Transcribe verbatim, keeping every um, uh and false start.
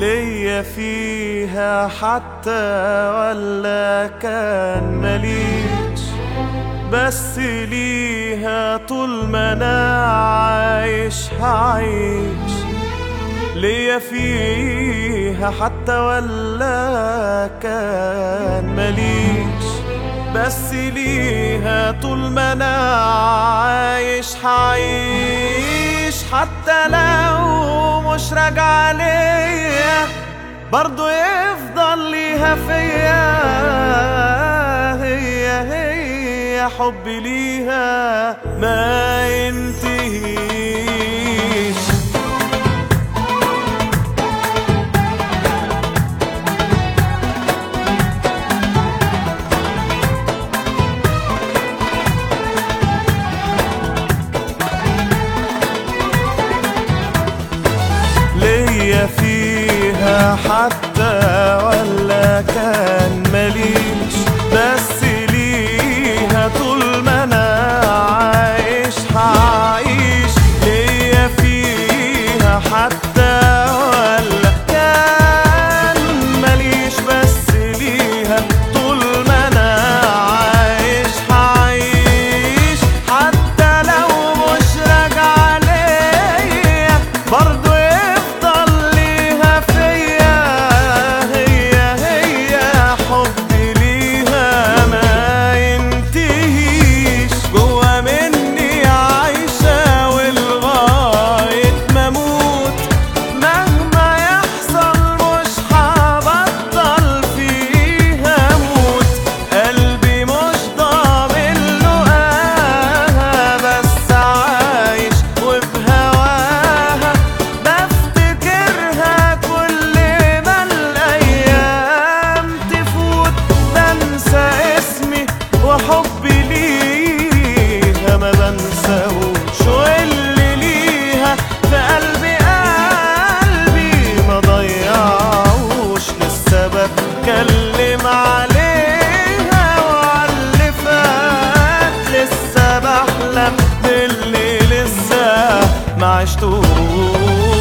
ليا فيها حتى ولا كان مليش، بس ليها طول ما انا عايش هعيش. ليا فيها حتى ولا كان مليش، بس ليها طول ما انا عايش هعيش. حتى لو مش راجعة ليا برضو يفضل ليها فيا، هي هي حبي ليها ما ينتهيش. ليا فيها حتى ولا كان مليش، بس ليها طول ما انا عايش هعيش. ليا فيها حتى ولا كان مليش، بس ليها طول ما انا عايش هعيش. حتى لو مش راجعة ليا برضو حبي ليها ما بنساهوش، واللي ليها في قلبي قلبي ما ضيعوش. لسه بتكلم عليها وعاللي فات، لسه بحلم باللي لسه ما عشتوش.